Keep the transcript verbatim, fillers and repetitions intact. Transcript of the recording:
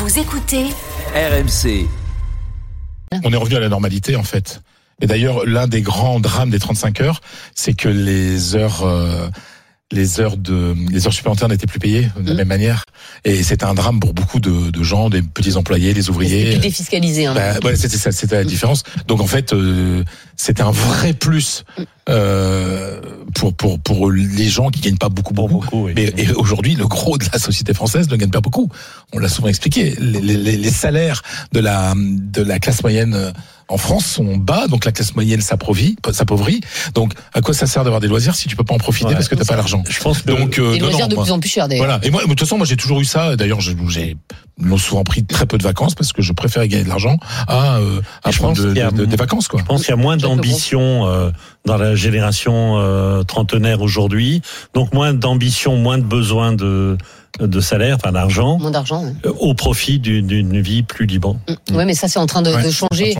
Vous écoutez R M C. On est revenu à la normalité, en fait. Et d'ailleurs, l'un des grands drames des trente-cinq heures, c'est que les heures, euh, les heures de, les heures supplémentaires n'étaient plus payées de la mmh. même manière. Et c'était un drame pour beaucoup de, de gens, des petits employés, des ouvriers. C'était plus défiscalisé, hein. Bah, ouais, c'était ça, c'était la différence. Donc en fait, euh, c'était un vrai plus euh, pour pour pour les gens qui gagnent pas beaucoup, beaucoup. beaucoup oui. Mais et aujourd'hui, le gros de la société française ne gagne pas beaucoup. On l'a souvent expliqué. Les, les, les salaires de la de la classe moyenne en France sont bas, donc la classe moyenne s'appauvrit, s'appauvrit. Donc, à quoi ça sert d'avoir des loisirs si tu peux pas en profiter ouais, parce que t'as pas l'argent? Je pense que donc euh, des loisirs non, de moi, plus en plus chers d'ailleurs. Voilà. Et moi, de toute façon, moi j'ai toujours eu ça. D'ailleurs, j'ai j'ai souvent pris très peu de vacances parce que je préférais gagner de l'argent à euh, à je prendre pense de, y a, de, de, des vacances, quoi. Je pense qu'il y a moins d'ambition euh, dans la génération euh, trentenaire aujourd'hui, donc moins d'ambition, moins de besoin de de salaire, enfin d'argent, moins d'argent, ouais. euh, au profit d'une, d'une vie plus libre. Mmh. Ouais, mais ça c'est en train de, ouais, de changer.